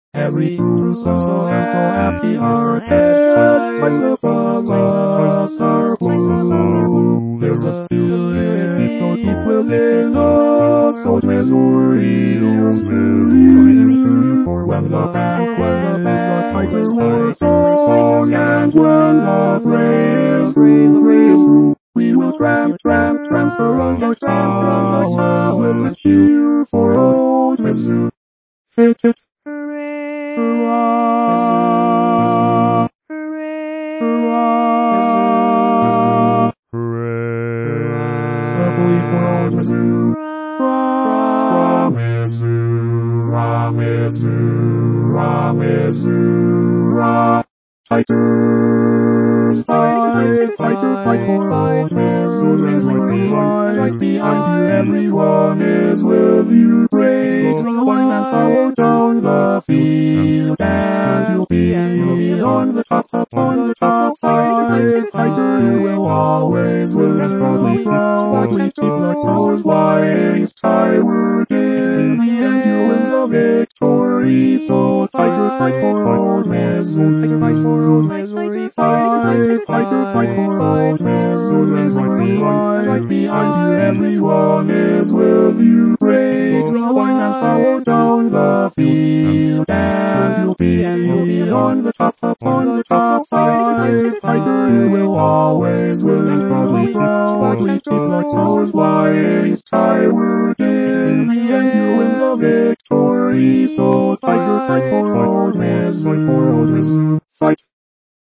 Every so happy hearted, when the flowers are blue. There's a spirit so deep within us, old memories live. For when the battle was the tiger's song, and when the rain breeze, we will tramp around the town with a cheer for old Mizzou. Hit it. Hooray! Hurrah! Hurrah! Hurrah! Happily for old Mizzou. Mizzou. Tigers, fight for old Mizzou. Right behind you, everyone is with you. Break the line and follow down the field, and you'll be on the top. Tiger will always win, and proudly keep the colors flying skyward. In the end, you win the victory. So Tiger, fight for old Mizzou. Tiger, fight for old Missouri. Fight for old Missouri. Right behind you, everyone is with you. Break the line and follow down the field, and you'll be on the top. Tiger will always win, and proudly keep the colors flying skyward. In the end, you win the victory. So Tiger, fight for old Mizzou.